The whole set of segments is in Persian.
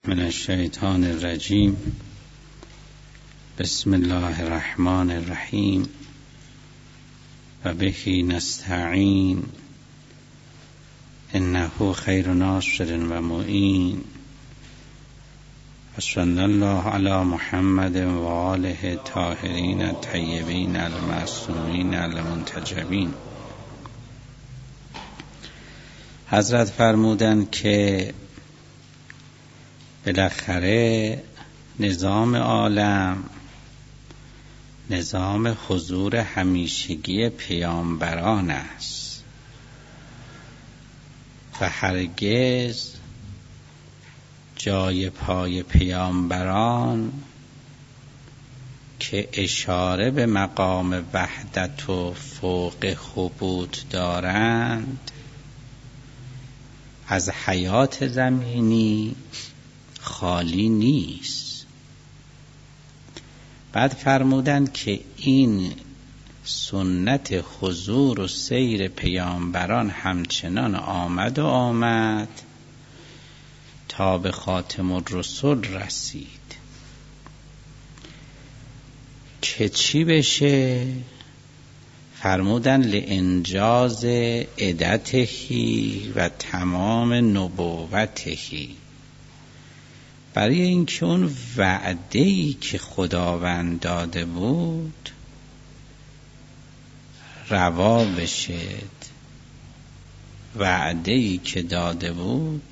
من الشیطان الرجیم. بسم الله الرحمن الرحیم و بهی نستعین انه خیر ناصر و معین و صلی الله علی محمد و آله الطاهرین الطیبین المعصومین المنتجبین. حضرت فرمودند که بالاخره نظام عالم نظام حضور همیشگی پیامبران است و هرگز جای پای پیامبران که اشاره به مقام وحدت و فوق حبوط دارند از حیات زمینی خالی نیست. بعد فرمودند که این سنت حضور و سیر پیامبران همچنان آمد تا به خاتم الرسل رسید. که چی بشه؟ فرمودن لانجاز عدتهی و تمام نبوتهی، برای اینکه اون وعده‌ای که خداوند داده بود روا بشد، وعده‌ای که داده بود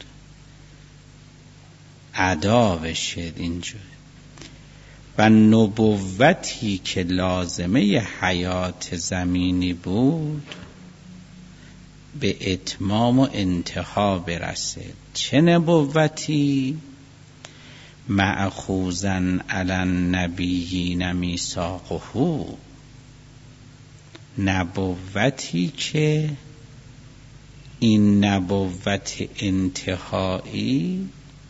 ادا بشد اینجور، و نبوتی که لازمه حیات زمینی بود به اتمام و انتها برسد. چه نبوتی؟ مأخوذاً علی النبیین میثاقه، نبوتی که این نبوت انتهایی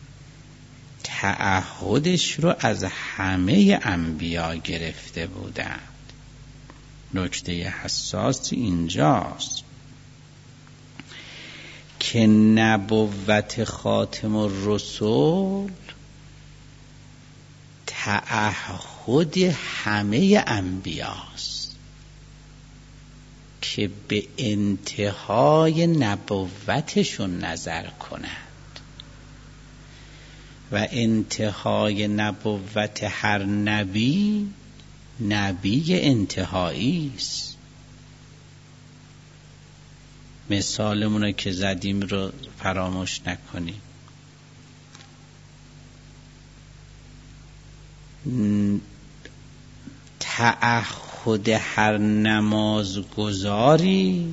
تعهدش رو از همه انبیا گرفته بودند. نکته حساس اینجاست که نبوت خاتم الرسل تعهد همه انبیاست که به انتهای نبوتشون نظر کنند و انتهای نبوت هر نبی انتهایی است. مثالمون که زدیم رو فراموش نکنیم. تعهد هر نمازگزاری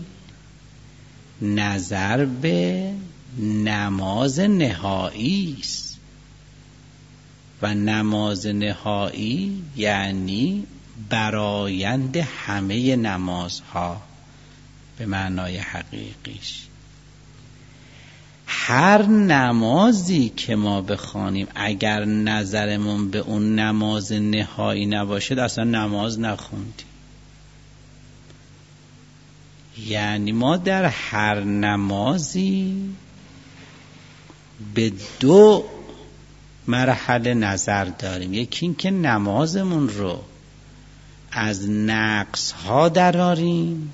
نظر به نماز نهایی است و نماز نهایی یعنی برآیند همه نمازها به معنای حقیقیش. هر نمازی که ما بخوانیم اگر نظرمون به اون نماز نهایی نباشد اصلا نماز نخوندیم. یعنی ما در هر نمازی به دو مرحله نظر داریم. یکی این که نمازمون رو از نقص ها دراریم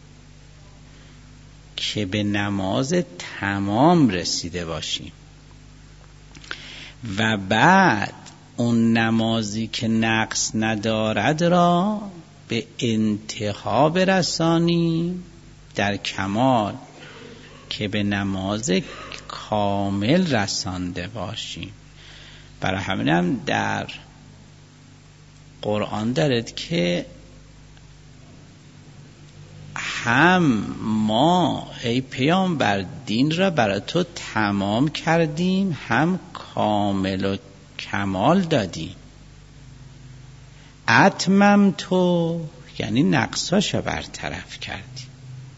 که به نماز تمام رسیده باشیم، و بعد اون نمازی که نقص ندارد را به انتها برسانیم در کمال که به نماز کامل رسانده باشیم. برای همین هم در قرآن دارد که هم ما ای پیامبر دین را برای تو تمام کردیم، هم کامل و کمال دادیم. اتمم تو یعنی نقصاش رو برطرف کردیم.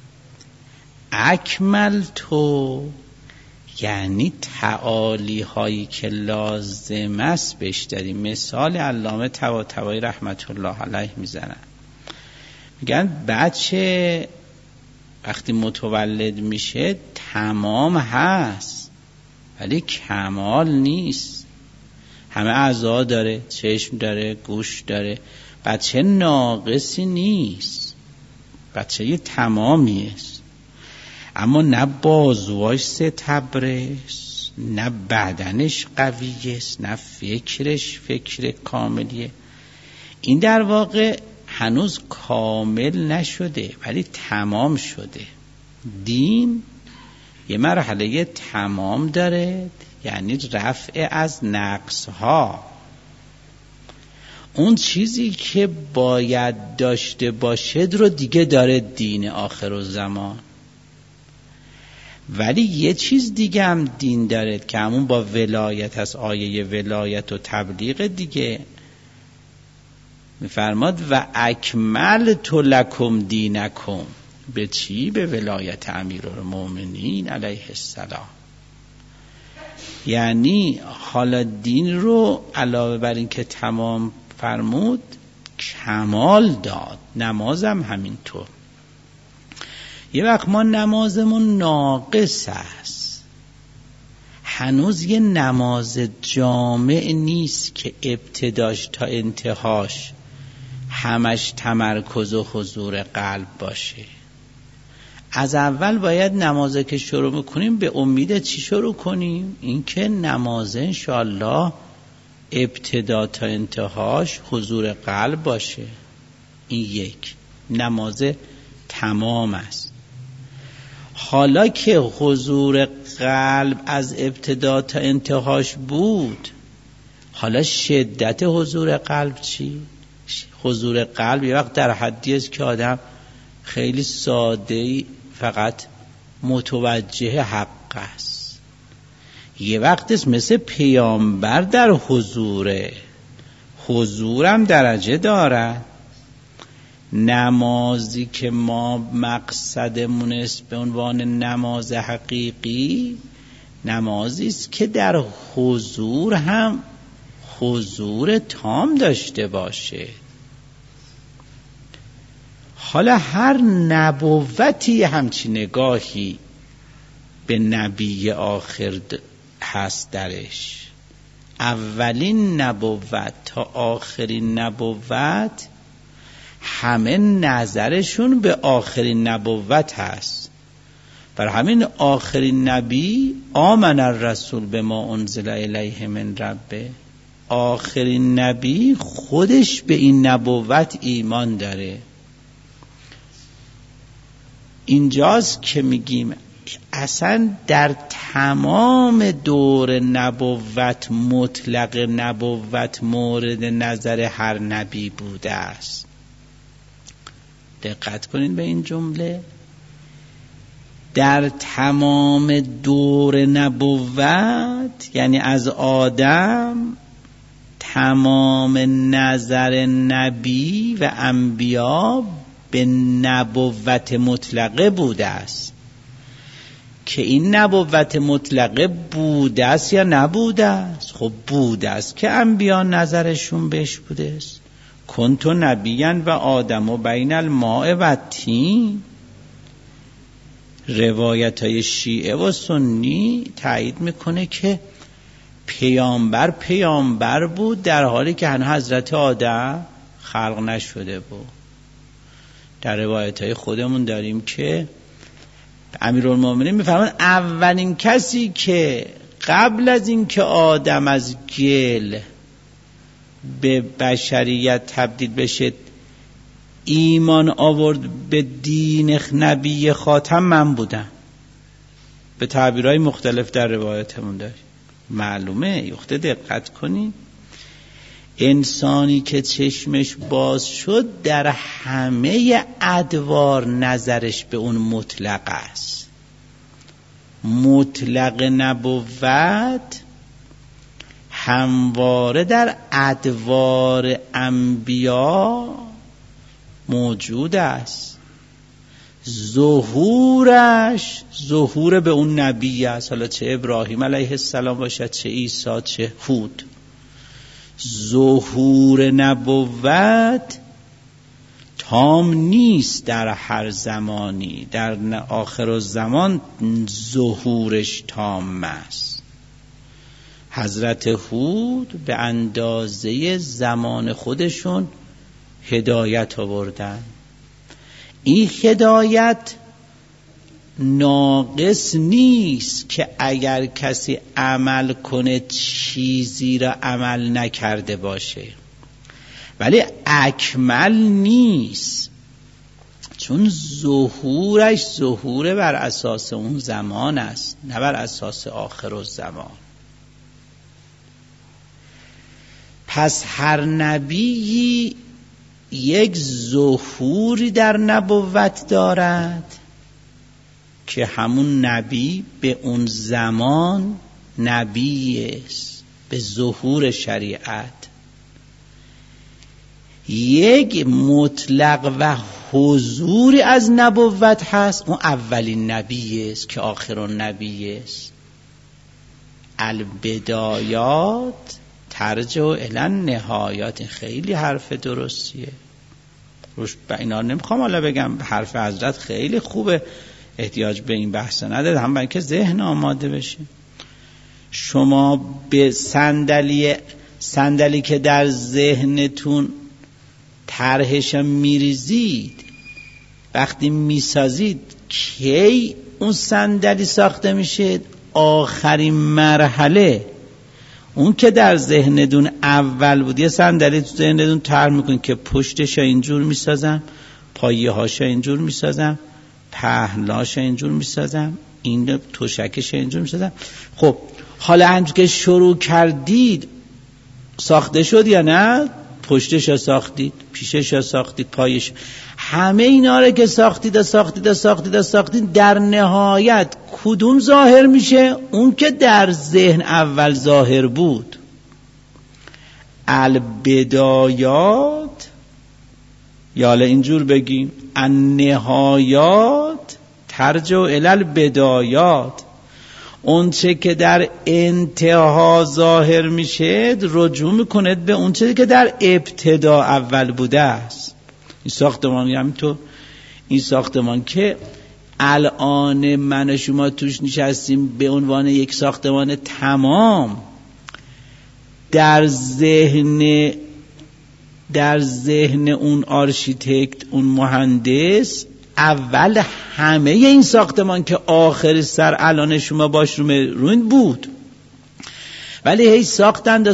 اکمل تو یعنی تعالی هایی که لازم است بهش دادیم. مثال علامه طباطبایی رحمت الله علیه میزنن، میگن بچه وقتی متولد میشه تمام هست ولی کمال نیست. همه اعضا داره، چشم داره، گوش داره. بچه ناقصی نیست، بچه تمامی است. اما نه بازواش ستبرست، نه بدنش قوی است، نه فکرش فکر کاملیه. این در واقع هنوز کامل نشده ولی تمام شده. دین یه مرحله تمام داره، یعنی رفع از نقصها. اون چیزی که باید داشته باشد رو دیگه داره دین آخرالزمان. ولی یه چیز دیگه هم دین داره که همون با ولایت هست، آیه ولایت و تبلیغ دیگه. میفرماد و اکملت لکم دینکم. به چی؟ به ولایت امیرالمومنین علیه السلام. یعنی حالا دین رو علاوه بر این که تمام فرمود کمال داد. نمازم همینطور. یه وقت ما نمازمون ناقص است، هنوز یه نماز جامع نیست که ابتداش تا انتهاش همش تمرکز و حضور قلب باشه. از اول باید نمازه که شروع میکنیم به امید چی شروع کنیم؟ اینکه نمازه انشاءالله ابتدا تا انتهاش حضور قلب باشه. این یک نمازه تمام است. حالا که حضور قلب از ابتدا تا انتهاش بود، حالا شدت حضور قلب چی؟ حضور قلب یه وقت در حدی است که آدم خیلی ساده‌ای فقط متوجه حق است. یه وقت است مثل پیامبر در حضوره. حضورم درجه داره. نمازی که ما مقصدمون است به عنوان نماز حقیقی، نمازی است که در حضور هم حضور تام داشته باشه. حالا هر نبوتی همچین نگاهی به نبی آخر هست درش. اولین نبوت تا آخرین نبوت همه نظرشون به آخرین نبوت هست. برای همین آخرین نبی آمن الرسول به ما انزل الیه من ربه. آخرین نبی خودش به این نبوت ایمان داره. اینجاست که میگیم اصلا در تمام دور نبوت مطلق نبوت مورد نظر هر نبی بوده است. دقت کنین به این جمله. در تمام دور نبوت، یعنی از آدم، تمام نظر نبی و انبیا به نبوت مطلقه بوده است. که این نبوت مطلقه بوده است یا نبوده است؟ خب بوده است که انبیا نظرشون بهش بوده است. کنت نبیاً و آدم و بین الماء و الطین. روایت های شیعه و سنی تایید میکنه که پیامبر بود در حالی که هنوز حضرت آدم خلق نشده بود. در روایت های خودمون داریم که امیرالمومنین میفرمان اولین کسی که قبل از این که آدم از گل به بشریت تبدیل بشه ایمان آورد به دین نبی خاتم من بودم. به تعبیرهای مختلف در روایتمون داریم. معلومه یخته دقت کنی انسانی که چشمش باز شد در همه ادوار نظرش به اون مطلق است. مطلق نبوت همواره در ادوار انبیا موجود است. ظهور به اون نبی است، حالا چه ابراهیم علیه السلام باشد، چه عیسی، چه هود. ظهور نبوت تام نیست در هر زمانی، در آخر الزمان ظهورش تام است. حضرت هود به اندازه زمان خودشون هدایت آوردن. این هدایت ناقص نیست که اگر کسی عمل کنه چیزی را عمل نکرده باشه، ولی اکمل نیست، چون ظهورش ظهور بر اساس اون زمان است، نه بر اساس آخر الزمان. پس هر نبی یک ظهوری در نبوت دارد که همون نبی به اون زمان نبی است، به ظهور شریعت. یک مطلق و حضوری از نبوت هست، اون اولین نبی است که آخرین نبی است. البدایات ترجع الی النهایات. خیلی حرف درستیه، روش به اینا نمیخوام حالا بگم، حرف حضرت خیلی خوبه، احتیاج به این بحث نداره، هم برای که ذهن آماده بشه. شما به صندلی که در ذهنتون طرحش میریزید، وقتی میسازید کی اون صندلی ساخته میشه؟ آخرین مرحله اون که در ذهنتون اول بود. یه صندلی تو ذهنتون طرح میکنید که پشتش اینجور میسازم، پایه‌هاش اینجور میسازم، پهناش اینجور میسازم، این توشکش اینجور میسازم. خب حالا همچون که شروع کردید ساخته شد یا نه؟ پشتش ساختید، پیشش ساختید، پایش، همه اینا رو که ساختید در نهایت کدوم ظاهر میشه؟ اون که در ذهن اول ظاهر بود. البدایات، یا حالا اینجور بگیم النهایات ترجع الی البدایات. اون چه که در انتها ظاهر میشه رجوع میکند به اون چه که در ابتدا اول بوده است. این ساختمان همینطور، این ساختمان که الان من و شما توش نشستیم به عنوان یک ساختمان تمام، در ذهن اون آرشیتکت، اون مهندس، اول همه این ساختمان که آخر سر الان شما باش روین بود، ولی هی ساختند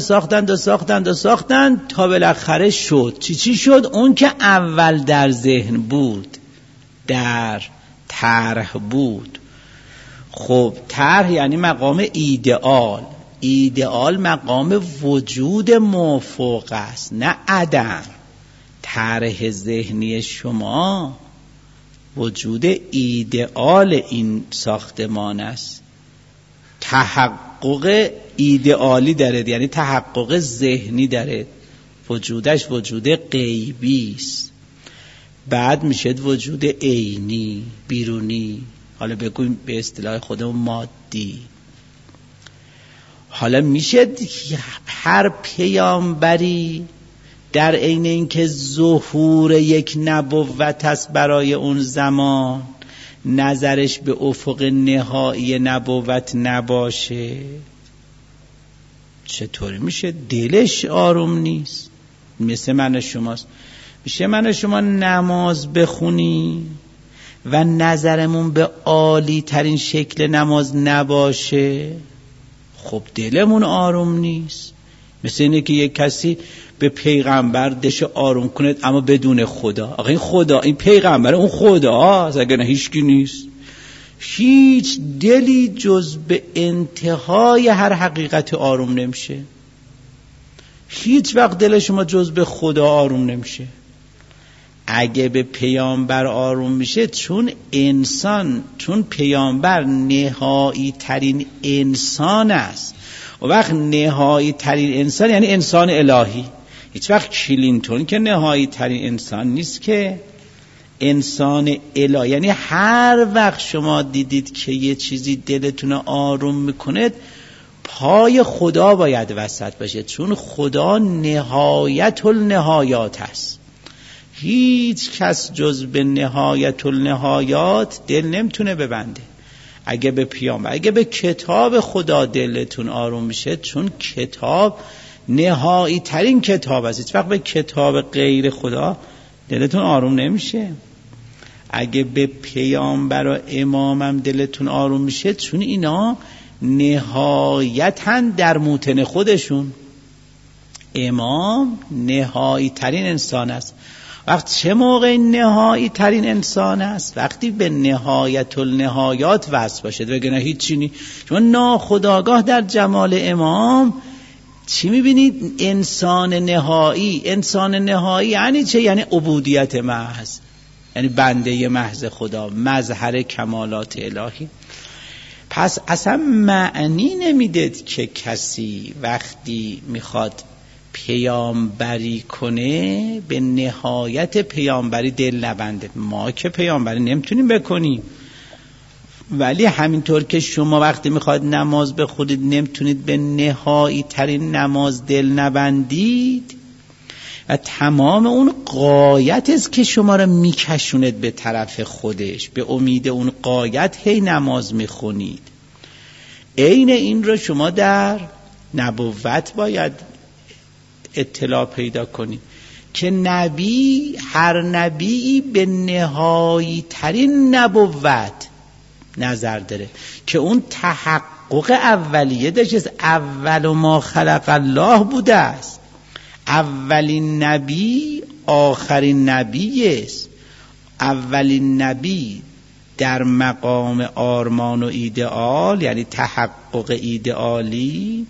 تا بالاخره شد. چی شد؟ اون که اول در ذهن بود، در طرح بود. خب طرح یعنی مقام ایدئال. ایدئال مقام وجود مافوق است، نه عدم. طرح ذهنی شما وجود ایدئال این ساختمان است. تحقق ایدئالی داره، یعنی تحقق ذهنی داره، وجودش وجود غیبی است. بعد میشه وجود عینی، بیرونی، حالا بگویم به اصطلاح خودمون مادی. حالا میشه هر پیامبری در عین اینکه ظهور یک نبوت است برای اون زمان، نظرش به افق نهایی نبوت نباشه. چطوری میشه؟ دلش آروم نیست. مثل من و شماست. میشه من و شما نماز بخونی و نظرمون به عالی ترین شکل نماز نباشه؟ خب دلمون آروم نیست. مثل اینه که یک کسی به پیغمبر دش آروم کنه اما بدون خدا. آقا این خدا، این پیغمبر، اون خدا هست، اگر نه هیچکی نیست. هیچ دلی جز به انتهای هر حقیقت آروم نمیشه. هیچ وقت دل شما جز به خدا آروم نمیشه. اگه به پیامبر آروم میشه، چون پیامبر نهایی ترین انسان است. و وقت نهایی ترین انسان یعنی انسان الهی. هیچ وقت کلینتون که نهایی ترین انسان نیست، که انسان الهی. یعنی هر وقت شما دیدید که یه چیزی دلتون آروم میکنه، پای خدا باید وسط باشه، چون خدا نهایت النهایات است. هیچ کس جز به نهایت النهایات دل نمیتونه ببنده. اگه به پیامبر، اگه به کتاب خدا دلتون آروم میشه، چون کتاب نهایی ترین کتاب است. هیچ وقت به کتاب غیر خدا دلتون آروم نمیشه. اگه به پیامبر و امامم دلتون آروم میشه، چون اینا نهایتاً در موطن خودشون. امام نهایی ترین انسان است. وقت چه موقع نهایی ترین انسان است؟ وقتی به نهایت النهایات وصل باشد. وگرنه هیچی نی. شما ناخودآگاه در جمال امام چی میبینید؟ انسان نهایی. انسان نهایی یعنی چه؟ یعنی عبودیت محض، یعنی بنده محض خدا، مظهر کمالات الهی. پس اصلا معنی نمیدید که کسی وقتی میخواد پیامبری کنه به نهایت پیامبری دل نبنده. ما که پیامبری نمیتونیم بکنیم، ولی همینطور که شما وقتی میخواد نماز بخونید نمیتونید به نهایی ترین نماز دل نبندید و تمام اون غایت است که شما را میکشوند به طرف خودش، به امید اون غایت هی نماز میخونید. عین این رو شما در نبوت باید اطلاع پیدا کنید که نبی، هر نبی به نهایی ترین نبوت نظر داره که اون تحقق اولیه داشته. اول ما خلق الله بوده است. اولین نبی آخرین نبی است. اولین نبی در مقام آرمان و ایدئال، یعنی تحقق ایدئالی.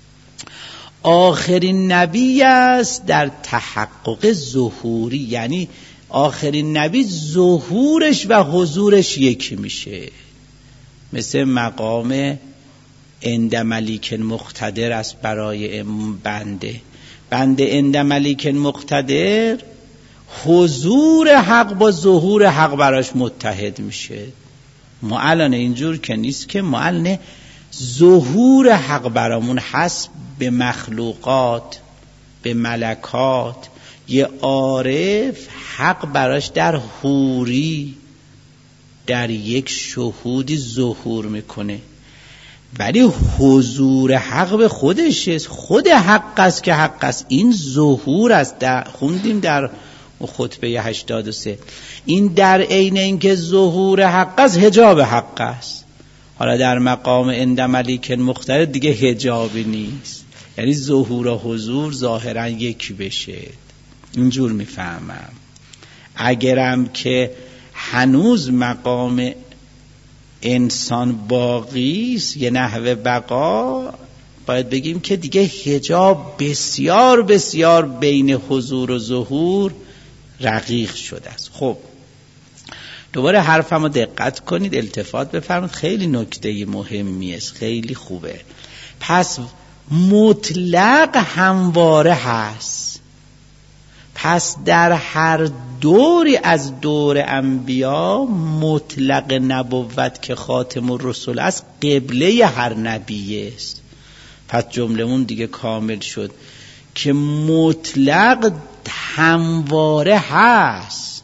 آخرین نبی است در تحقق ظهوری، یعنی آخرین نبی ظهورش و حضورش یکی میشه. مثل مقام عند ملیک مقتدر است برای بنده عند ملیک مقتدر، حضور حق با ظهور حق براش متحد میشه. ما الان اینجور که نیست که ما الان ظهور حق برامون هست به مخلوقات، به ملکات. یه عارف حق براش در حوری، در یک شهودی ظهور میکنه، ولی حضور حق به خودش است. خود حق است که حق است. این ظهور است. خوندیم در خطبه 83 این در عین اینکه ظهور حق است حجاب حق است. حالا در مقام عند ملیک مقتدر دیگه حجابی نیست، یعنی ظهور و حضور ظاهرا یکی بشه. اینجور میفهمم. اگرم که هنوز مقام انسان باقی است، یه نحوه بقا، باید بگیم که دیگه حجاب بسیار بسیار بین حضور و ظهور رقیق شده است. خب دوباره حرفمو دقت کنید، التفات بفرمایید، خیلی نکته مهمی است، خیلی خوبه. پس مطلق همواره هست. پس در هر دوری از دور انبیا مطلق نبوت که خاتم الرسل است قبله هر نبی است. پس جمله‌مون دیگه کامل شد که مطلق همواره هست.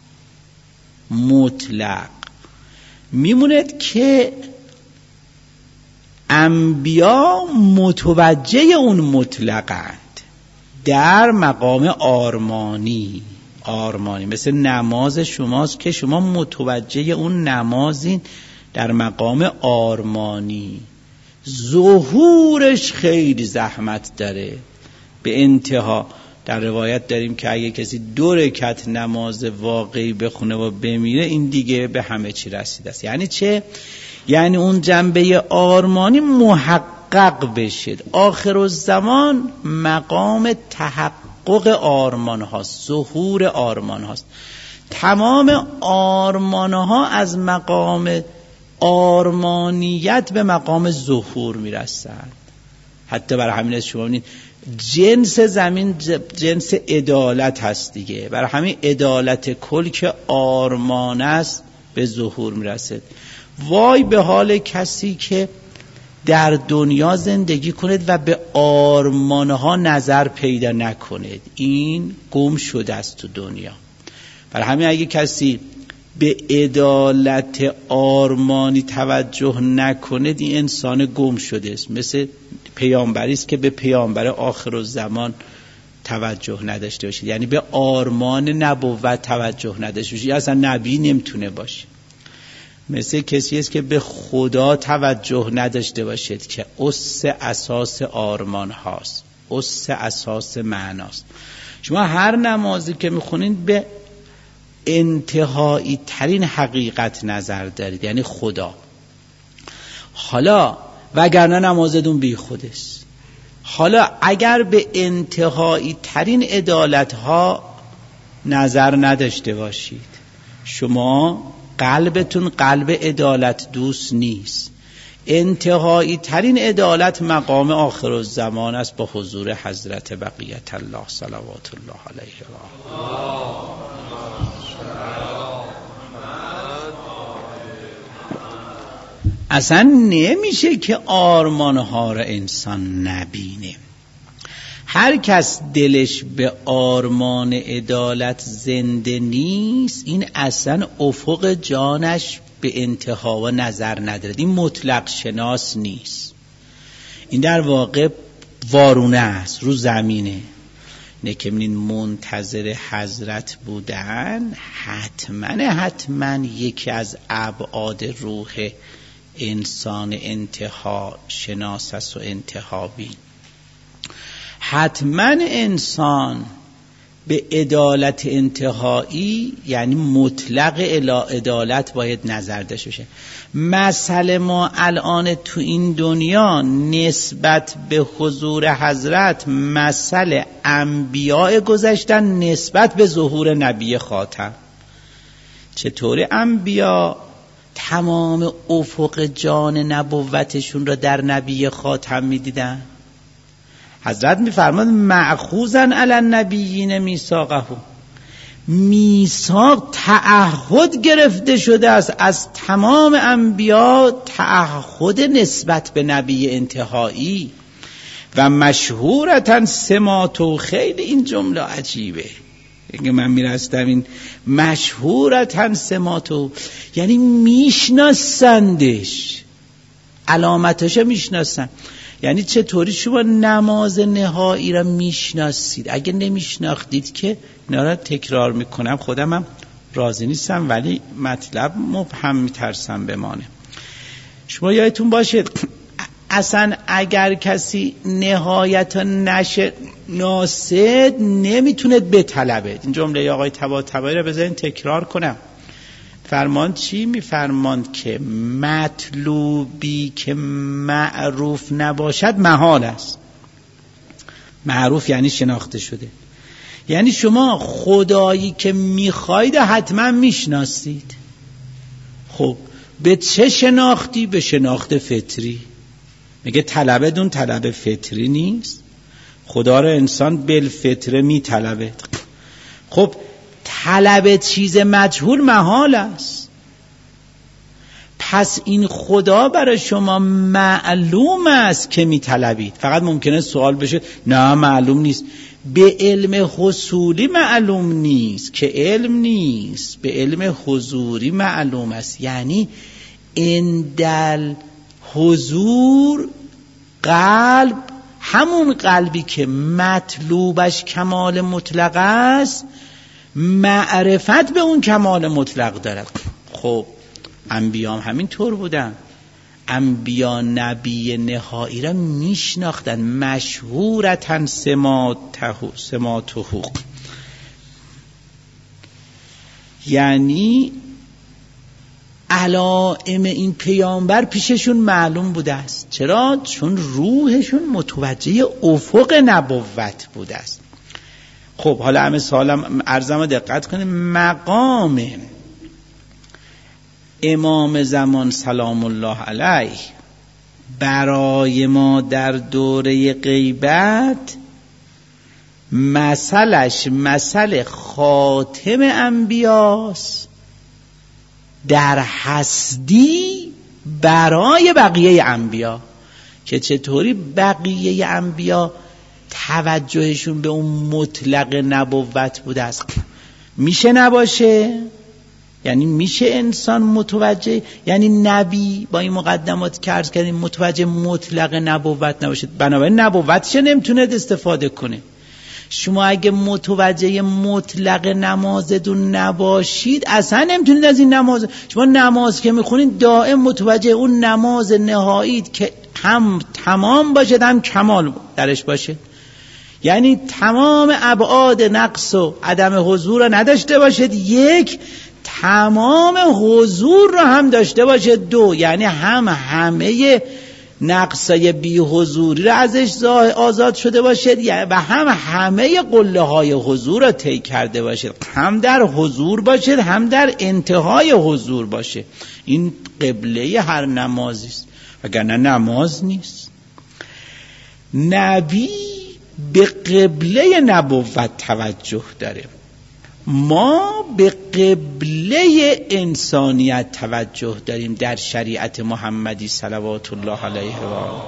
مطلق میموند که انبیا متوجه اون مطلقند در مقام آرمانی. مثل نماز شماست که شما متوجه اون نمازین در مقام آرمانی. ظهورش خیلی زحمت داره به انتها. در روایت داریم که اگه کسی 2 رکعت نماز واقعی بخونه و بمیره، این دیگه به همه چی رسیده است. یعنی چه؟ یعنی اون جنبه آرمانی محقق بشید. آخر الزمان مقام تحقق آرمان هاست، ظهور آرمان هاست. تمام آرمان ها از مقام آرمانیت به مقام ظهور میرسند. حتی برای همین شما ببینید جنس زمین جنس عدالت هست دیگه. برای همین عدالت کل که آرمان است به ظهور میرسد. وای به حال کسی که در دنیا زندگی کند و به آرمانها نظر پیدا نکند، این گم شده است تو دنیا. برای همین اگه کسی به عدالت آرمانی توجه نکنه این انسان گم شده است. مثل پیامبری است که به پیامبر آخرالزمان توجه نداشته باشید، یعنی به آرمان نبوت توجه نداشته باشید، اصلا نبی نمیتونه باشه. مثل کسی است که به خدا توجه نداشته باشید که اساس آرمان هاست، اساس معناست. شما هر نمازی که میخونین به انتهایی ترین حقیقت نظر دارید، یعنی خدا. حالا وگرنه نمازتون بی خودست. حالا اگر به انتهایی ترین عدالت ها نظر نداشته باشید، شما قلبتون قلب عدالت دوست نیست. انتهایی ترین عدالت مقام آخرالزمان است با حضور حضرت بقیت الله صلوات الله علیه و اصلا نمیشه که آرمانها را انسان نبینه. هر کس دلش به آرمان عدالت زنده نیست، این اصلا افق جانش به انتها و نظر نداره، این مطلق شناس نیست. این در واقع وارونه است، رو زمینه. نه که منتظر حضرت بودن حتما یکی از ابعاد روح انسان انتها شناس است و انتها بین. حتما انسان به عدالت انتهایی یعنی مطلق عدالت باید نظر داشته باشه. مسئله ما الان تو این دنیا نسبت به حضور حضرت مسئله انبیاء گذشتن نسبت به ظهور نبی خاتم. چطور انبیاء تمام افق جان نبوتشون را در نبی خاتم میدیدن؟ حضرت میفرماد مأخوذاً علی النبیین میثاقهم، میثاق تعهد گرفته شده است از تمام انبیا، تعهد نسبت به نبی انتهایی. و مشهورتاً سماتو، خیلی این جمله عجیبه، اگه من میرستم این مشهورتاً سماتو یعنی میشناسندش، علامتش میشناسن. یعنی چطوری شما نماز نهایی را میشناسید؟ اگه نمیشناختید که اینا را تکرار میکنم، خودم هم راضی نیستم ولی مطلب مبهم میترسم بمانه. شما یادتون باشه اصلا اگر کسی نهایت نشناسد نمیتونه بطلبه. این جمله آقای طباطبایی را بذارین تکرار کنم. فرمان چی میفرماند که مطلوبی که معروف نباشد محال است. معروف یعنی شناخته شده، یعنی شما خدایی که میخواید حتما میشناسید. خب به چه شناختی؟ به شناخت فطری. میگه طلبتون طلب فطری نیست، خدا رو انسان بالفطره میطلبه. خب طلب چیز مجهول محال است. پس این خدا برای شما معلوم است که میطلبید. فقط ممکنه سوال بشه نه معلوم نیست. به علم حصولی معلوم نیست که علم نیست، به علم حضوری معلوم است. یعنی اندل حضور قلب، همون قلبی که مطلوبش کمال مطلق است، معرفت به اون کمال مطلق دارد. خب انبیام همین طور بودن. انبیا نبی نهایی را میشناختن. مشهورتن سماتهو، یعنی علائم این پیامبر پیششون معلوم بوده است. چرا؟ چون روحشون متوجه افق نبوت بوده است. خب حالا همه سوالم عرضم دقت کنیم. مقام امام زمان سلام الله علیه برای ما در دوره غیبت مسئله خاتم انبیاست در هستی برای بقیه انبیا. که چطوری بقیه انبیا توجهشون به اون مطلق نبوت بوده است؟ میشه نباشه؟ یعنی میشه انسان متوجه، یعنی نبی با این مقدمات که عرض کردیم متوجه مطلق نبوت نباشید، بنابراین نبوتش نمیتونه استفاده کنه. شما اگه متوجه مطلق نمازتون نباشید اصلا نمیتونید از این نماز، شما نماز که میخونید دائم متوجه اون نماز نهاییت که هم تمام باشد هم کمال درش باشه، یعنی تمام ابعاد نقص و عدم حضور رو نداشته باشد، یک تمام حضور رو هم داشته باشد، دو یعنی هم همه نقصای بی حضوری رو ازش آزاد شده باشد و هم همه قله های حضور رو طی کرده باشد، هم در حضور باشد هم در انتهای حضور باشه. این قبله هر نمازی است، وگرنه نماز نیست. نبی به قبله نبوت توجه داره، ما به قبله انسانیت توجه داریم در شریعت محمدی صلوات الله علیه و آله.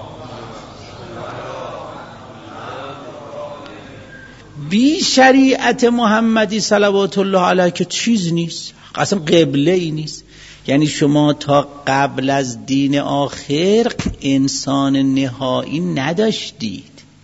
بی شریعت محمدی صلوات الله علیه که چیز نیست، اصلا قبله ای نیست. یعنی شما تا قبل از دین آخر انسان نهایی نداشتید.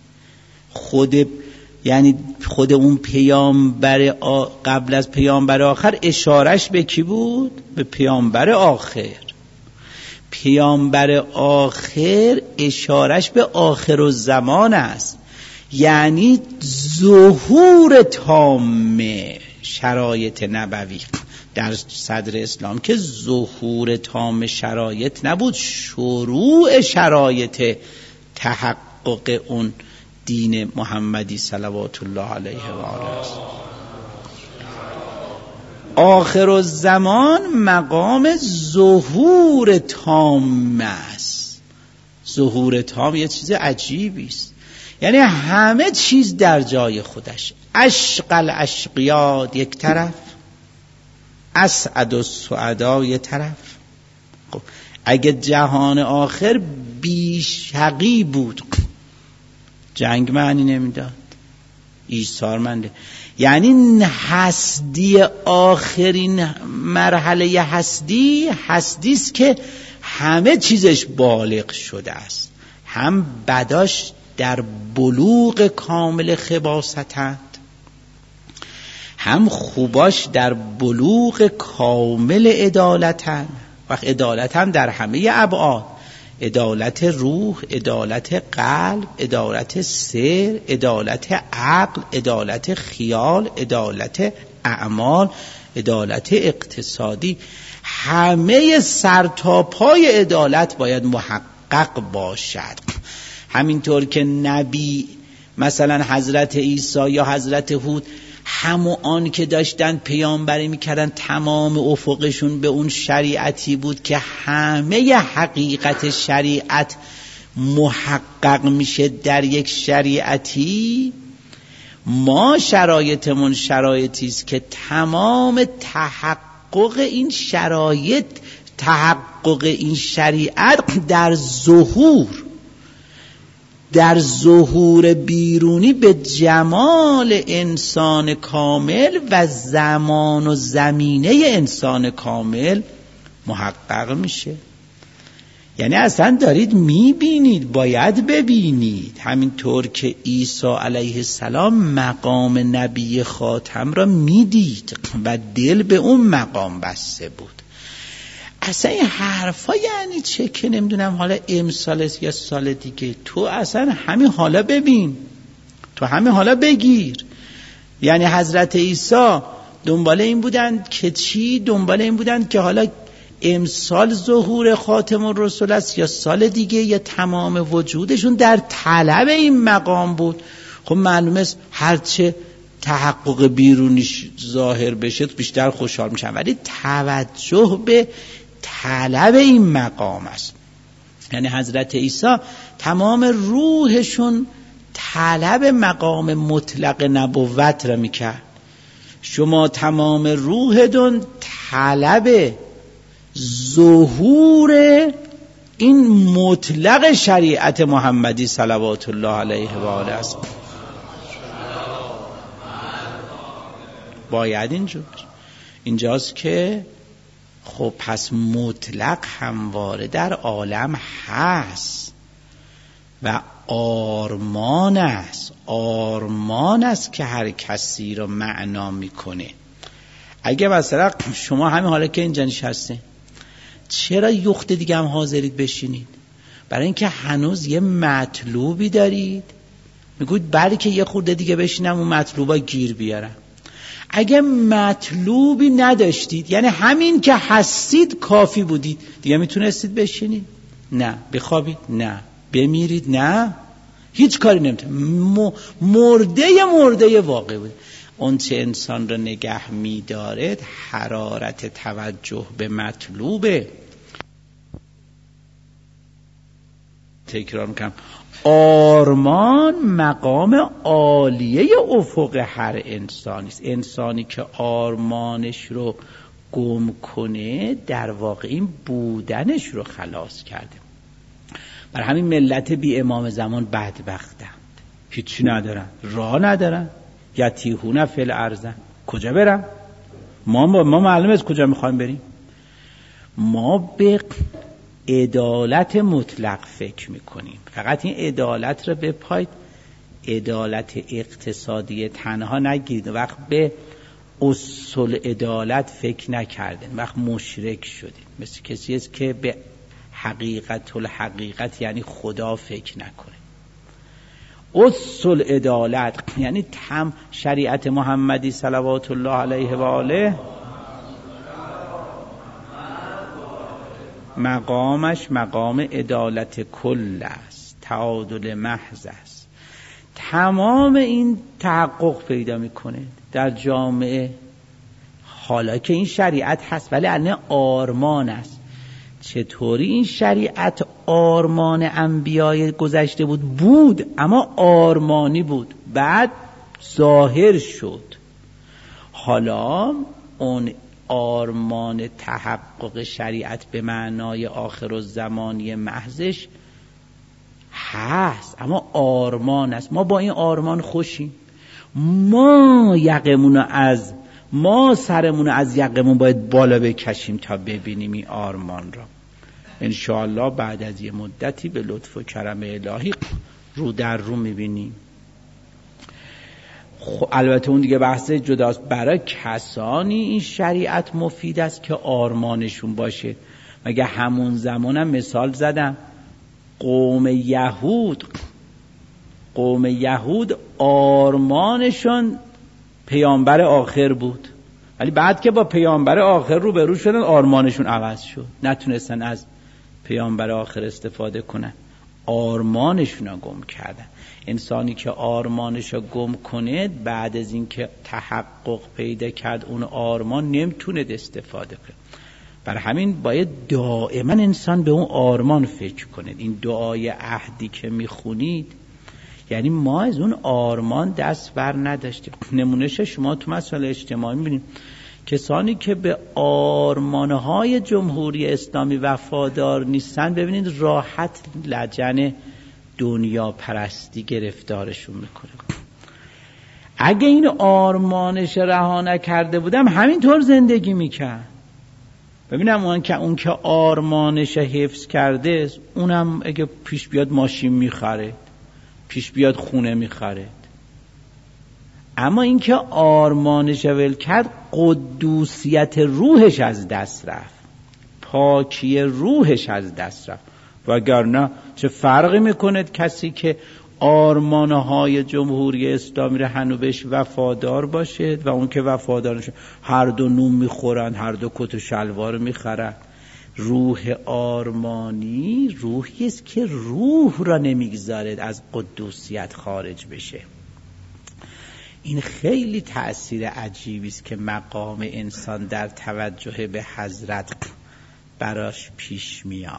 خود اون پیامبر قبل از پیامبر آخر اشارش به کی بود؟ به پیامبر آخر. پیامبر آخر اشارش به آخر الزمان است، یعنی ظهور تام شرایط نبوی در صدر اسلام که ظهور تام شرایط نبود، شروع شرایط تحقق اون دین محمدی صلوات الله علیه و آله است. آخر الزمان مقام ظهور تام است. ظهور تام یه چیز عجیبی است، یعنی همه چیز در جای خودش. عشق الاشقیا یک طرف، اسعد السعدا یک طرف. خب اگه جهان آخر بیشقی بود جنگ معنی نمیداد، ایثار منده. یعنی هستی آخرین مرحله هستی است که همه چیزش بالغ شده است، هم بداش در بلوغ کامل خباستند، هم خوباش در بلوغ کامل عدالتند. و عدالت هم در همه ابعاد، عدالت روح، عدالت قلب، عدالت سر، عدالت عقل، عدالت خیال، عدالت اعمال، عدالت اقتصادی. همه سرتاپای عدالت باید محقق باشد. همینطور که نبی مثلا حضرت عیسی یا حضرت هود همون که داشتن پیامبری میکردن تمام افقشون به اون شریعتی بود که همه حقیقت شریعت محقق میشه در یک شریعتی. ما شرایطمون شرایطی است که تمام تحقق این شرایط، تحقق این شریعت در ظهور بیرونی به جمال انسان کامل و زمان و زمینه انسان کامل محقق میشه. یعنی اصلا دارید میبینید، باید ببینید. همینطور که عیسی علیه السلام مقام نبی خاتم را میدید و دل به اون مقام بسته بود. اصلا این حرفا یعنی چه که نمیدونم حالا امسال یا سال دیگه، تو اصلا همین حالا ببین، تو همین حالا بگیر. یعنی حضرت عیسی دنبال این بودند که چی؟ دنبال این بودند که حالا امسال ظهور خاتم الرسول است یا سال دیگه، یا تمام وجودشون در طلب این مقام بود. خب معلومه است هرچه تحقق بیرونیش ظاهر بشه بیشتر خوشحال میشن، ولی توجه به طلب این مقام است. یعنی حضرت عیسی تمام روحشون طلب مقام مطلق نبوت را میکرد. شما تمام روحتون طلب ظهور این مطلق شریعت محمدی صلوات الله علیه و آله است. باید اینجاست که خب پس مطلق همواره در عالم هست و آرمان است که هر کسی رو معنا میکنه. اگه مثلا شما همین حالا که اینجا نشسته، چرا یخت دیگه هم حاضرید بشینید؟ برای اینکه هنوز یه مطلوبی دارید، میگوید بله که یه خورده دیگه بشینم اون مطلوبا گیر بیارم. اگه مطلوبی نداشتید، یعنی همین که هستید کافی بودید، دیگه میتونستید بشینید؟ نه. بخوابید؟ نه. بمیرید؟ نه. هیچ کاری نمیتونید. مرده واقع بود. اون چه انسان را نگه می‌دارد حرارت توجه به مطلوبه. تکرار میکنم، آرمان مقام عالیه افق هر انسانی است. انسانی که آرمانش رو گم کنه در واقع این بودنش رو خلاص کرده. برای همین ملت بی امام زمان بدبختند، هیچی ندارن، راه ندارن، یتیهون فی الارض. کجا برم؟ ما معلومه از کجا میخوایم بریم. ما به عدالت مطلق فکر میکنیم، فقط این عدالت رو بپایید عدالت اقتصادی تنها نگیرید. وقت به اصول عدالت فکر نکردین، وقت مشرک شدید. مثل کسی است که به حقیقت الحقیقت یعنی خدا فکر نکنه. اصول عدالت یعنی شریعت محمدی صلوات الله علیه و آله مقامش مقام عدالت کل است، تعادل محض است. تمام این تحقق پیدا میکنه در جامعه. حالا که این شریعت هست ولی الان آرمان است. چطوری این شریعت آرمان انبیای گذشته بود اما آرمانی بود، بعد ظاهر شد. حالا اون آرمان تحقق شریعت به معنای آخرالزمانی محضش هست اما آرمان است. ما با این آرمان خوشیم. ما سرمون از یقمون باید بالا بکشیم تا ببینیم این آرمان را. انشاءالله بعد از یه مدتی به لطف و کرم الهی رو در رو میبینیم. البته اون دیگه بحث جداست. برای کسانی این شریعت مفید است که آرمانشون باشه. مگه همون زمانم مثال زدم، قوم یهود آرمانشون پیامبر آخر بود، ولی بعد که با پیامبر آخر روبرو شدن آرمانشون عوض شد، نتونستن از پیامبر آخر استفاده کنن، آرمانشون رو گم کردن. انسانی که آرمانش رو گم کنه بعد از اینکه تحقق پیدا کرد اون آرمان نمیتونه استفاده کنه. برای همین باید دائما انسان به اون آرمان فکر کنه. این دعای عهدی که میخونید یعنی ما از اون آرمان دست بر نداشتیم. نمونهش شما تو مسائل اجتماعی میبینید کسانی که به آرمانهای جمهوری اسلامی وفادار نیستن، ببینید راحت لجن دنیا پرستی گرفتارشون میکنه. اگه این آرمانش رها نکرده بودم همینطور زندگی میکرد. ببینم اون که آرمانش حفظ کرده اونم اگه پیش بیاد ماشین میخره، پیش بیاد خونه میخره. اما این که آرمانش ول کرد قدوسیت روحش از دست رفت، پاکی روحش از دست رفت. وگرنه چه فرقی میکنه کسی که آرمانهای جمهوری اسلامی رو هنو بهش وفادار باشه و اون که وفادار نشه، هر دو نون میخورن، هر دو کت و شلوار میخرن. روح آرمانی روحی است که روح را نمیگذارد از قدوسیت خارج بشه. این خیلی تأثیر عجیبی است که مقام انسان در توجه به حضرت براش پیش میاد.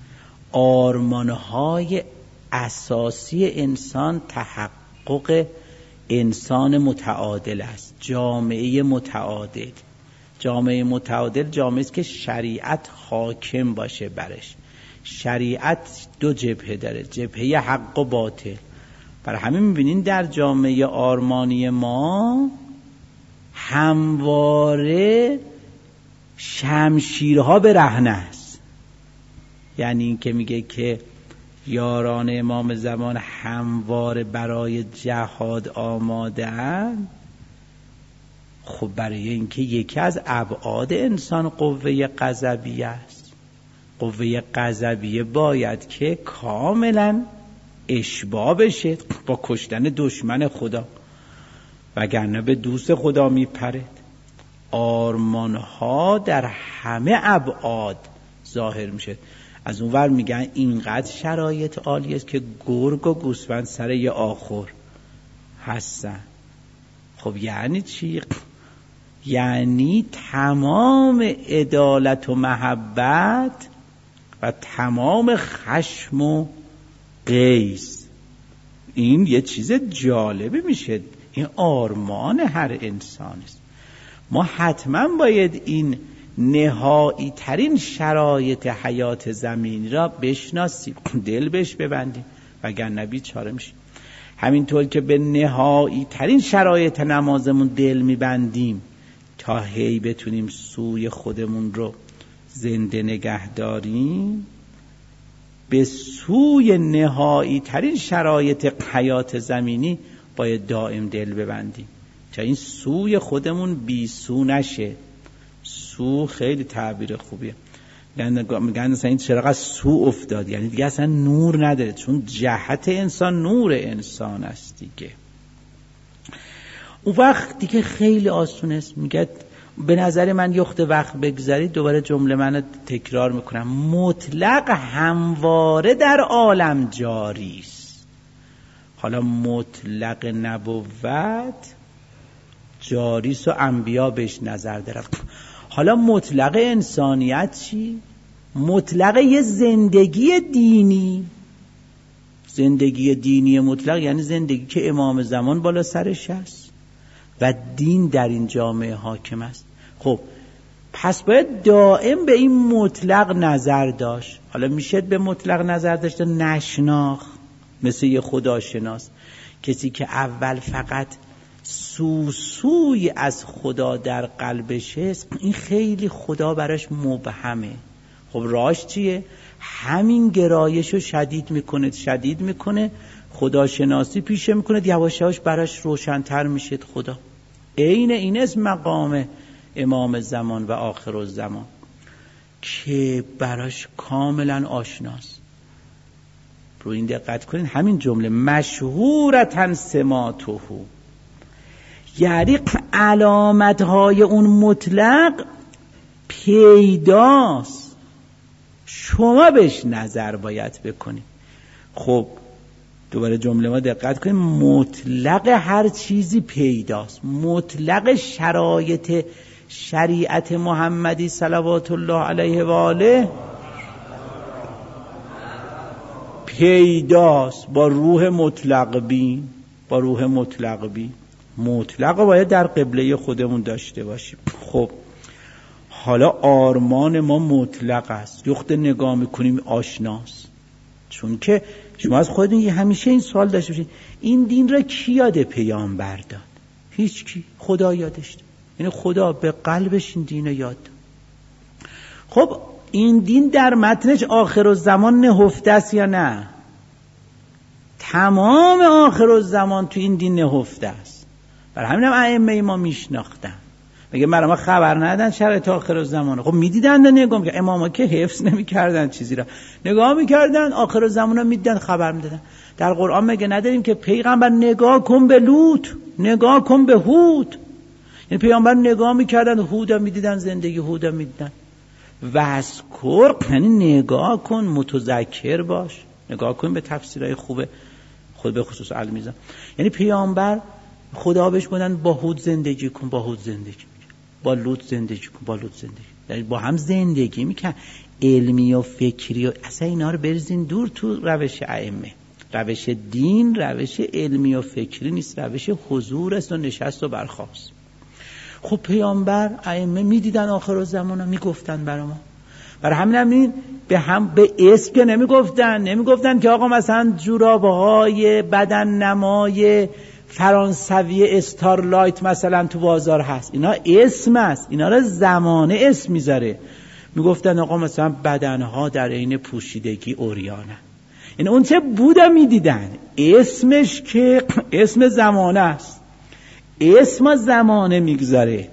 آرمانهای اساسی انسان تحقق انسان متعادل است. جامعه متعادل جامعه است که شریعت حاکم باشه برش. شریعت دو جبهه داره، جبهه حق و باطل. برای همین میبینین در جامعه آرمانی ما همواره شمشیرها به رهنه است. یعنی این که میگه که یاران امام زمان همواره برای جهاد آماده اند، خب برای اینکه یکی از ابعاد انسان قوه غضبیه است. قوه غضبیه باید که کاملا اشباع بشه با کشتن دشمن خدا، وگرنه به دوست خدا میپرد. آرمانها در همه ابعاد ظاهر میشه. از اون ور میگن اینقدر شرایط عالی است که گرگ و گوسفند سر یه آخر هستن. خب یعنی چی؟ یعنی تمام عدالت و محبت و تمام خشم و غیظ. این یه چیز جالبه میشه. این آرمان هر انسان است. ما حتما باید این نهایی ترین شرایط حیات زمینی را بشناسیم، دل بهش ببندیم، وگرنه بیچاره میشیم. همینطور که به نهایی ترین شرایط نمازمون دل میبندیم تا هی بتونیم سوی خودمون رو زنده نگه داریم، به سوی نهایی ترین شرایط حیات زمینی باید دائم دل ببندیم تا این سوی خودمون بی سو نشه. سو خیلی تعبیر خوبیه. میگن مثلا این چراغ از سو افتاد، یعنی دیگه اصلا نور نداره، چون جهت انسان نور انسان است دیگه. اون وقت دیگه خیلی آسونه است. میگه به نظر من یخت وقت بگذارید دوباره جمله من تکرار میکنم، مطلق همواره در عالم جاری است. حالا مطلق نبوت جاری است و انبیا بهش نظر دارن. حالا مطلق انسانیت چی؟ مطلق یه زندگی دینی. زندگی دینی مطلق یعنی زندگی که امام زمان بالا سرش است و دین در این جامعه حاکم است. خب پس باید دائم به این مطلق نظر داشت. حالا میشه به مطلق نظر داشت نشناخ، مثل یه خداشناس، کسی که اول فقط سوی از خدا در قلبشه، این خیلی خدا براش مبهمه. خب راهش چیه؟ همین گرایشو شدید میکنه، خداشناسی پیشه میکنه، یواش یواش براش روشن‌تر میشه خدا. این اسم مقام امام زمان و آخر الزمان که براش کاملا آشناست. رو این دقت کنین، همین جمله مشهورتن سماتهو، یعنی علامتهای اون مطلق پیداست، شما بهش نظر باید بکنید. خب دوباره جمله ما دقت کنید، مطلق هر چیزی پیداست، مطلق شرایط شریعت محمدی صلوات الله علیه و آله پیداست با روح مطلق بین. مطلق باید در قبله خودمون داشته باشیم. خب حالا آرمان ما مطلق است. یخت نگاه میکنیم آشناست، چون که شما از خودتون همیشه این سوال داشته باشید این دین را کی یاد پیامبر داد؟ هیچ کی، خدا یادش داد. یعنی خدا به قلبش این دین رو یاد داد. خب این دین در متنش آخر الزمان نهفته است یا نه؟ تمام آخر الزمان تو این دین نهفته است. برای همین هم ائمه ما میشناختن. میگه ما خبر ندادن شرایط آخر الزمان. خب میدیدن و نگاه میکردن. اماما که حفظ نمیکردن چیزی را، نگاه میکردن آخر الزمان رو میدیدن، خبر میدادن. در قرآن میگه نداریم که پیغمبر نگاه کن به لوط، نگاه کن به هود. این پیامبر نگاه میکردن هود میدیدن، زندگی هود میدیدن. وذکر یعنی نگاه کن، متذکر باش. نگاه کن به تفسیرهای خوبه خود به خصوص المیزان. یعنی پیامبر خدا بهش گفتن با هود زندگی کن، با هود زندگی میکن، با لوط زندگی کن، با لوط زندگی، یعنی با هم زندگی میکن. علمی و فکری و اصلا اینا رو بریزین دور تو روش ائمه. روش دین روش علمی و فکری نیست، روش حضور است و نشست و برخاست. خب پیامبر ائمه میدیدن آخر الزمان میگفتن برای ما. برای همین به اسم که نمیگفتن که آقا مثلا جورابهای بدن نمای فرانسوی استارلایت مثلا تو بازار هست، اینا اسم است، اینا را زمانه اسم میذاره. میگفتن آقا مثلا بدنها در عین پوشیدگی عریانه، این اون چه بودا میدیدن، اسمش که اسم زمانه است، اسم زمانه میگذاره،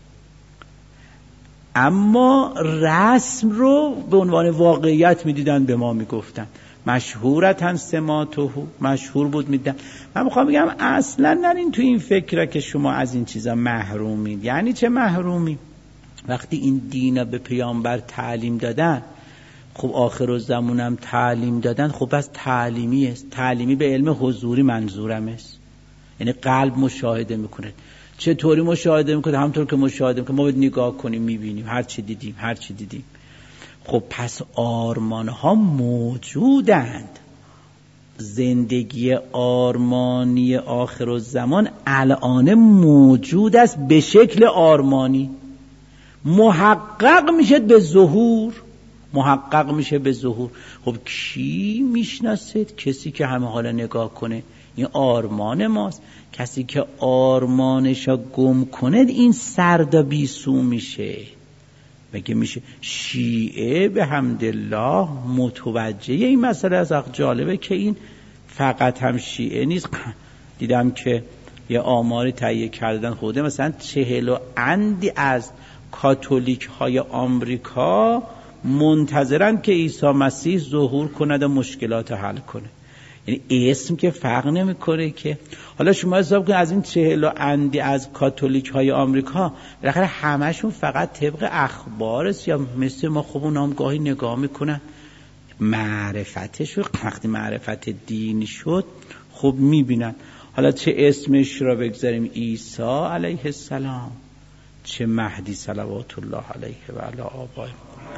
اما رسم رو به عنوان واقعیت میدیدن، به ما میگفتن مشهورتن سماته، مشهور بود میدن. من میخوام بگم اصلا نرین تو این فکره که شما از این چیزا محرومید. یعنی چه محرومی؟ وقتی این دین به پیامبر تعلیم دادن، خب آخرالزمان هم تعلیم دادن، خب بس تعلیمی است. تعلیمی به علم حضوری منظورم است، یعنی قلب مشاهده میکنه. چطوری مشاهده میکنه؟ همونطور که مشاهده میکنه، ما باید نگاه کنیم میبینیم، هر چی دیدیم. خب پس آرمان ها موجودند. زندگی آرمانی آخرالزمان الان موجود است به شکل آرمانی، محقق میشه به ظهور. خب کی میشناسید؟ کسی که همه حالا نگاه کنه، این آرمان ماست. کسی که آرمانشا گم کنه این سردا بیسو میشه. مگه میشه شیعه به حمدالله متوجه این مسئله است؟ جالبه که این فقط هم شیعه نیست. دیدم که یه آماری تهیه کردن خوده، مثلا 40 اندی از کاتولیک های آمریکا منتظرن که عیسی مسیح ظهور کند و مشکلات حل کنه. یعنی اسم که فرق نمیکنه که. حالا شما حساب کن از این 40 اندی از کاتولیک های آمریکا بالاخره همشون فقط طبق اخبار است یا مثل ما خب اونام گاهی نگاه میکنن معرفتش رو، وقتی معرفت دینی شد خب میبینن. حالا چه اسمش را بگذاریم، عیسی علیه السلام، چه مهدی صلوات الله علیه و علی آبائه.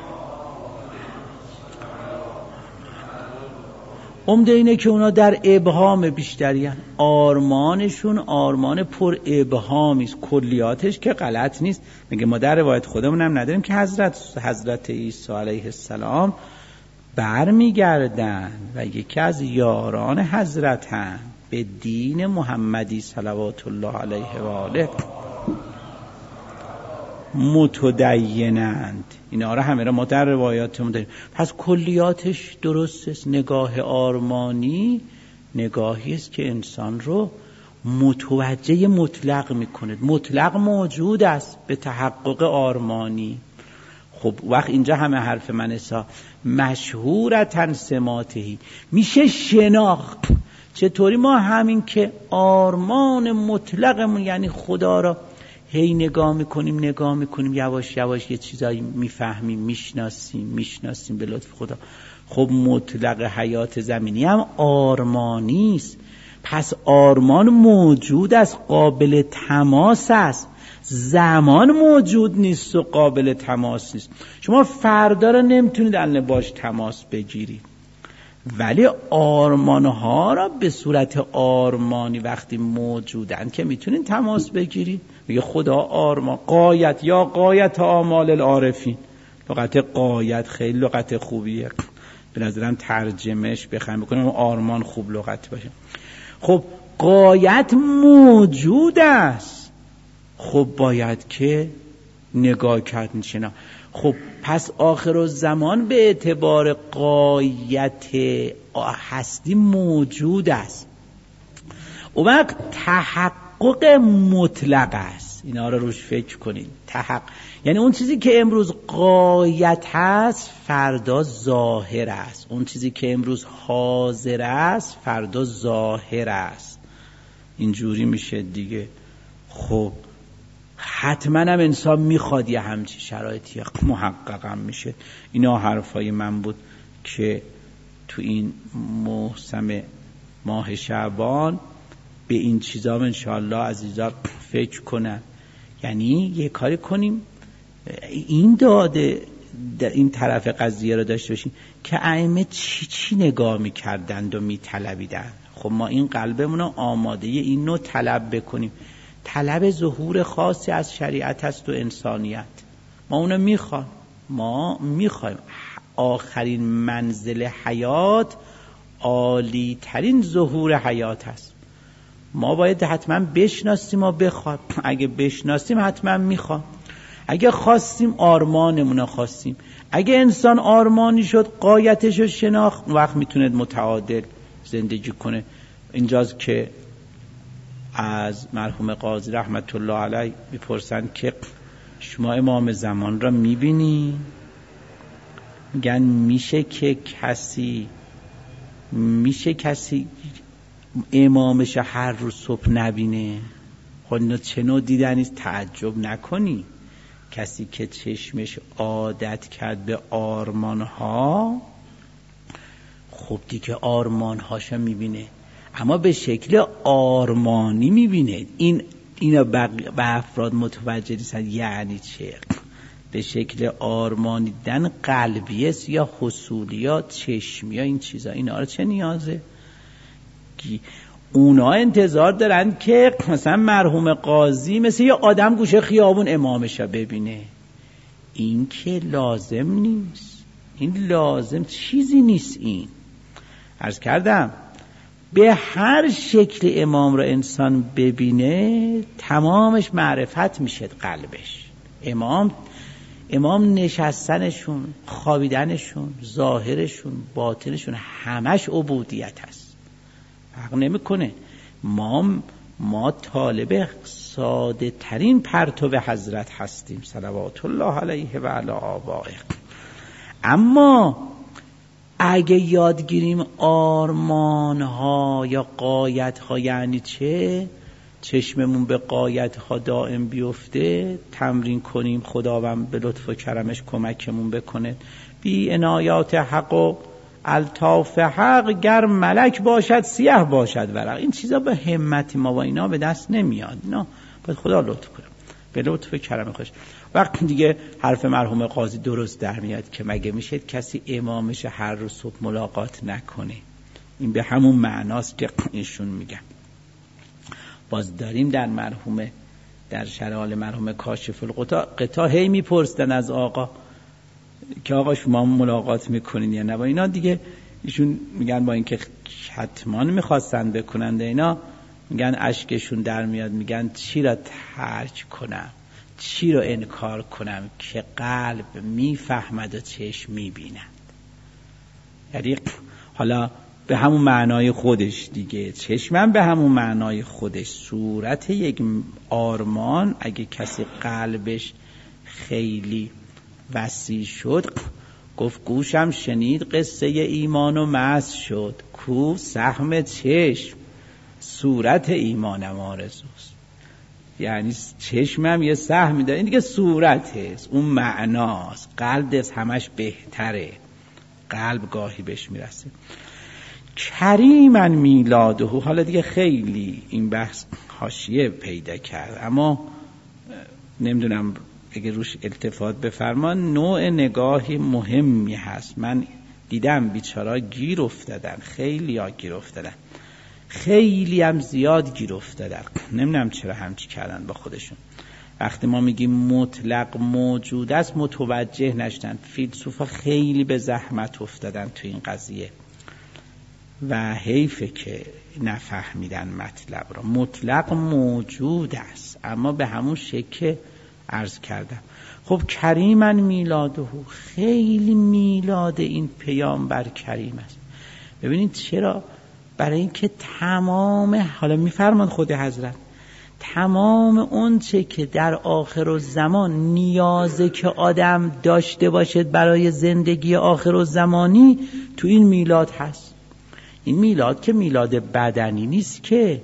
عمده اینه که اونا در ابهام بیشتری هن. آرمانشون آرمان پر ابهامی است، کلیاتش که غلط نیست. میگه ما در روایت خودمون هم نداریم که حضرت عیسی علیه السلام برمیگردن و یکی از یاران حضرت هم به دین محمدی صلوات الله علیه و آله متدینند. اینا را همه را ما در روایاتمون داریم. پس کلیاتش درست است. نگاه آرمانی نگاهی است که انسان رو متوجه مطلق میکنه. مطلق موجود است به تحقق آرمانی. خب وقت اینجا همه حرف من اسا مشهورتن سماتهی میشه شناخت. چطوری ما همین که آرمان مطلقمون یعنی خدا را هی نگاه میکنیم یواش یواش یه چیزایی میفهمیم، میشناسیم به لطف خدا. خب مطلق حیات زمینی هم آرمانی است. پس آرمان موجود است، قابل تماس است. زمان موجود نیست و قابل تماس نیست. شما فردا را نمیتونید الان باش تماس بگیرید، ولی آرمانها را به صورت آرمانی وقتی موجودن که میتونید تماس بگیرید. میگه خدا آرمان غایت یا غایت آمال العارفین. لغت غایت خیلی لغت خوبیه، به نظرم ترجمهش بکنم آرمان خوب لغت باشه. خب غایت موجود است، خب باید که نگاه کرد نشنا. خب پس آخرالزمان به اعتبار غایت هستی موجود است. اون وقت تحقق مطلق است. اینا رو روش فکر کنید. یعنی اون چیزی که امروز غایت هست فردا ظاهر است، اون چیزی که امروز حاضر است فردا ظاهر است. اینجوری میشه دیگه. خب حتما هم انسان میخواد یه همچی شرایطی محقق هم میشه. اینا حرفای من بود که تو این موسم ماه شعبان به این چیزا انشاءالله عزیزا فکر کنن. یعنی یه کاری کنیم این داده در این طرف قضیه رو داشته باشیم که ائمه چی نگاه میکردند و میطلبیدند. خب ما این قلبمون رو آماده این نوع طلب بکنیم. طلب ظهور خاصی از شریعت است و انسانیت. ما اونو میخوایم. ما میخوایم آخرین منزل حیات عالی ترین ظهور حیات است. ما باید حتما بشناسیم و بخواد. اگه بشناسیم حتما میخواد. اگه خواستیم آرمانمون خواستیم. اگه انسان آرمانی شد غایتش رو شناخت، وقت میتونه متعادل زندگی کنه. اینجاست که از مرحوم قاضی رحمت الله علیه میپرسن که شما امام زمان را میبینی؟ میگن میشه کسی امامش هر روز صبح نبینه؟ خب اینا چه نوع دیدنیست؟ تعجب نکنی. کسی که چشمش عادت کرد به آرمانها، خب دیگه آرمانهاشو میبینه، اما به شکل آرمانی میبینه. اینا به افراد متوجه نیستن یعنی چه. به شکل آرمانی دیدن قلبیه یا حصولیات چشمی ها، این چیزا، اینا رو چه نیازه؟ اونا انتظار دارن که مثلا مرحوم قاضی مثل یه آدم گوشه خیابون امامش رو ببینه. این که لازم نیست، این لازم چیزی نیست. این عرض کردم به هر شکل امام را انسان ببینه تمامش معرفت میشه قلبش. امام نشستنشون، خوابیدنشون، ظاهرشون، باطنشون همش عبودیت هست. فرق نمیکنه. ما طالب ساده ترین پرتو حضرت هستیم صلوات الله علیه و علی آبائه. اما اگه یاد گیریم آرمان ها یا قایت ها یعنی چه، چشممون به قایت ها دائم بیفته، تمرین کنیم، خداوند به لطف و کرمش کمکمون بکنه. بی عنایات حق و الطاف حق، گر ملک باشد سیاه باشد ورق. این چیزا به همت ما و اینا به دست نمیاد. اینا باید خدا لطف کنه، به لطف و کرم خودش. وقتی دیگه حرف مرحوم قاضی درست در میاد که مگه میشه کسی امامش هر روز صبح ملاقات نکنه. این به همون معناست که ایشون میگن. باز داریم در شرح مرحوم کاشف الغطا هی میپرسن از آقا که آقا شما ملاقات میکنین یا نه. با اینا دیگه ایشون میگن با اینکه حتما میخواستن بکنن اینا، میگن اشکشون در میاد، میگن چی را ترک کنم، چی را انکار کنم که قلب میفهمد و چشم میبیند. یعنی حالا به همون معنای خودش دیگه، چشمم به همون معنای خودش. صورت یک آرمان اگه کسی قلبش خیلی وسیع شد، گفت گوشم شنید قصه ایمان و مست شد، کو سهم چشم صورت ایمانم آرزوست. یعنی چشمم یه سهمی داره، این دیگه صورته، اون معناست. قلب دست همش بهتره، قلب گاهی بهش میرسه. کریمن میلاده، حالا دیگه خیلی این بحث حاشیه پیدا کرد، اما نمیدونم اگه روش التفات بفرمان، نوع نگاهی مهمی هست. من دیدم بیچارا گیر افتادن، خیلی ها گیر افتادن، خیلی هم زیاد گیر افتادن. نمیدونم چرا همچی کردن با خودشون. وقتی ما میگیم مطلق موجود است متوجه نشدن. فیلسوفا خیلی به زحمت افتادن تو این قضیه و حیفه که نفهمیدن مطلب را. مطلق موجود است اما به همون شکل عرض کردم. خب کریمن میلاده، خیلی میلاد این پیامبر کریم است. ببینید چرا؟ برای اینکه تمام، حالا میفرمان خود حضرت، تمام اون چه که در آخرالزمان نیازه که آدم داشته باشد برای زندگی آخرالزمانی تو این میلاد هست. این میلاد که میلاد بدنی نیست که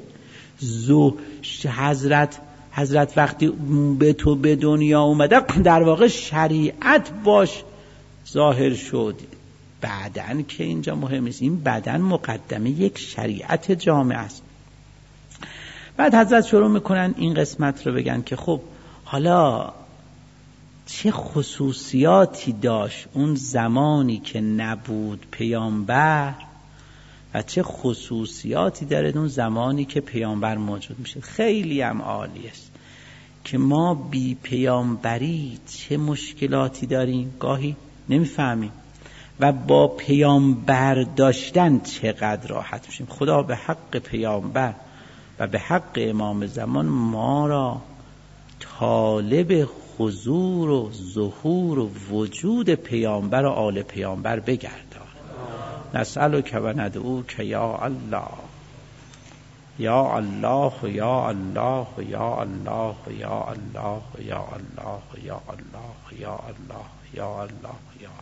حضرت وقتی به تو به دنیا اومده در واقع شریعت باش ظاهر شد. بدن که اینجا مهم نیست، این بدن مقدمه یک شریعت جامع است. بعد حضرت شروع میکنن این قسمت رو بگن که خب حالا چه خصوصیاتی داشت اون زمانی که نبود پیامبر و چه خصوصیاتی داره اون زمانی که پیامبر موجود میشه. خیلی هم عالی است که ما بی پیامبری چه مشکلاتی داریم، گاهی نمیفهمیم، و با پیامبر داشتن چقدر راحت میشیم. خدا به حق پیامبر و به حق امام زمان ما را طالب حضور و ظهور و وجود پیامبر و آل پیامبر بگردان. نسألک و ندعوک یا الله یا الله یا الله یا الله یا الله یا الله یا الله یا الله یا الله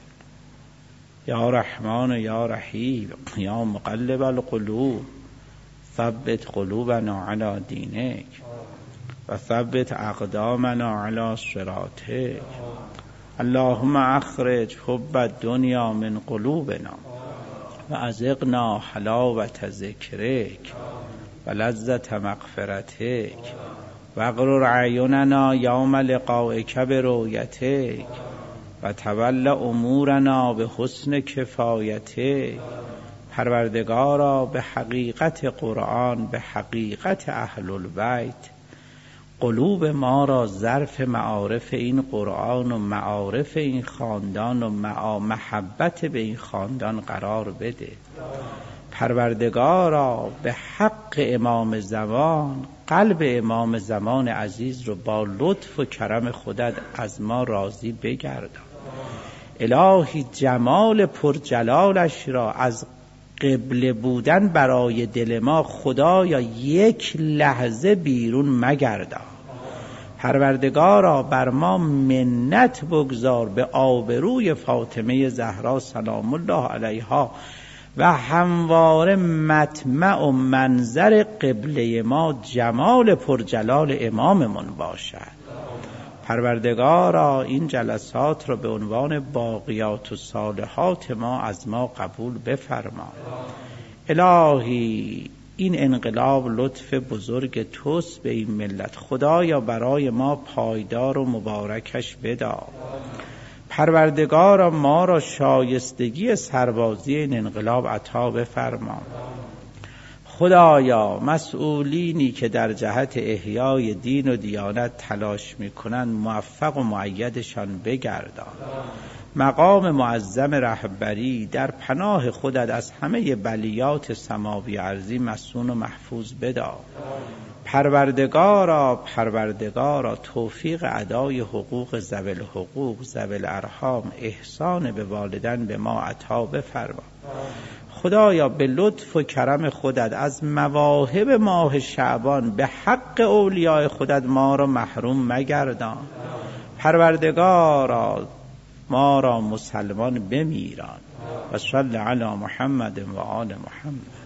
یا رحمان یا رحیم یا مقلب القلوب ثبت قلوبنا علی دینک و ثبت اقدامنا علی صراطک. اللهم اخرج حب الدنیا من قلوبنا و ازغنا حلاوة ذکرک و لذت مغفرتک و اغرر اعیننا یوم لقائک برؤیتک و تول امورنا به حسن کفایتک. پروردگارا به حقیقت قرآن، به حقیقت اهل البیت، قلوب ما را ظرف معارف این قرآن و معارف این خاندان و محبت به این خاندان قرار بده. پروردگارا به حق امام زمان، قلب امام زمان عزیز رو با لطف و کرم خودت از ما راضی بگردان. الهی جمال پرجلالش را از قبله بودن برای دل ما خدایا یک لحظه بیرون مگردان. پروردگارا بر ما منت بگذار به آبروی فاطمه زهرا سلام الله علیها و همواره مطمع و منظر قبله ما جمال پرجلال اماممون باشد. پروردگارا این جلسات را به عنوان باقیات و صالحات ما از ما قبول بفرما. الهی این انقلاب لطف بزرگ توست به این ملت، خدایا برای ما پایدار و مبارکش بدا. پروردگارا ما را شایستگی سربازی این انقلاب عطا بفرما. خدایا مسئولینی که در جهت احیای دین و دیانت تلاش میکنند موفق و مؤیدشان بگردان. مقام معظم رهبری در پناه خودت از همه بلیات سماوی ارضی مصون و محفوظ بدا. پروردگارا توفیق ادای حقوق ذوی الحقوق ذوی الارحام احسان به والدین به ما عطا بفرما. خدایا به لطف و کرم خودت از مواهب ماه شعبان به حق اولیاء خودت ما را محروم مگردان. پروردگارا ما را مسلمان بمیران. و صلی علی محمد و آل محمد.